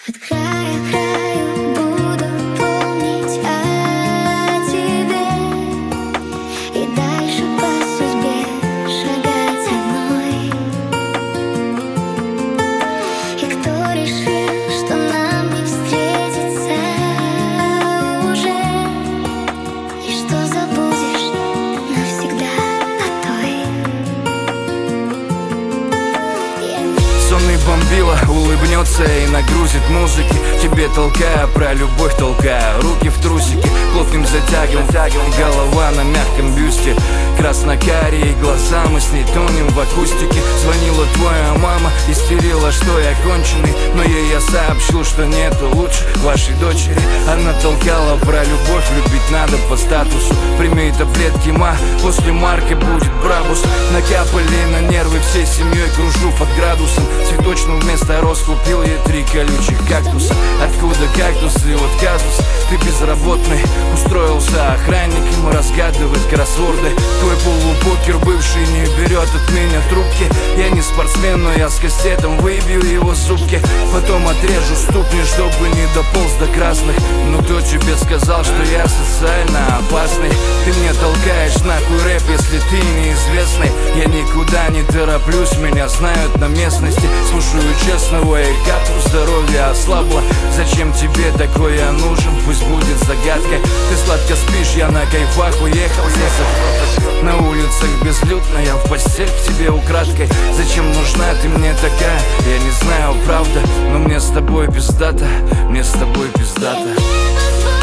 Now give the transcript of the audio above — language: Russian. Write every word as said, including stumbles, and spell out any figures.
От края к краю буду помнить о тебе и дальше по судьбе шагать одной. И кто решил, что нам не встретиться уже, и что забудешь навсегда о той. Сонный бомбила улыбнется и нагрузит музыки, тебе толкая, про любовь толкая, руки в трусики плотным затягиваем, голова на мягком бюсте, красно-карие глаза, мы с ней тонем в акустике. Звонила твоя мама, истерила, что я конченый, но ей я сообщил, что нету лучше вашей дочери. Она толкала про любовь, любить надо по статусу. Прими таблетки, ма, после марки будет брабус. Накапали на нервы, всей семьей кружу под градусом. Цветочную вместо роз купил ей три колючих кактуса. Откуда кактусы, вот казус, ты безработный. Устроился охранником, разгадывает кроссворды. Твой полупокер бывший не берет от меня трубки. Я не спортсмен, но я с кастетом выбью его зубки. Потом отрежу ступни, чтобы не дополз до красных. Но кто тебе сказал, что я социально опасный? Ты мне толкаешь нахуй рэп, если ты неизвестный. Я никуда не тороплюсь, меня знают на местности. Слушаю честного, и как здоровье ослабло. Зачем тебе такое нужен, пусть будет загадкой. Ты сладко спишь, я на кайфах уехал. На улицах безлюдно, я в постель к тебе украдкой. Зачем нужна ты мне такая, я не знаю, правда. Но мне с тобой пиздато, мне с тобой пиздато.